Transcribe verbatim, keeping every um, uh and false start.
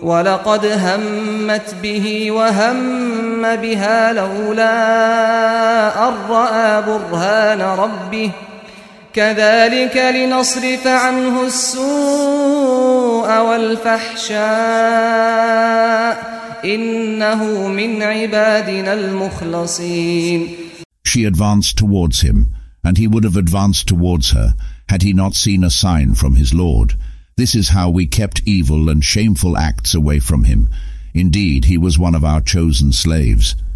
ولقد همت به وهم بها لولا أن رأى برهان ربه كذلك لنصرف عنه السوء والفحشاء إنه من عبادنا المخلصين. She advanced towards him, and he would have advanced towards her, had he not seen a sign from his Lord. This is how we kept evil and shameful acts away from him. Indeed, he was one of our chosen slaves.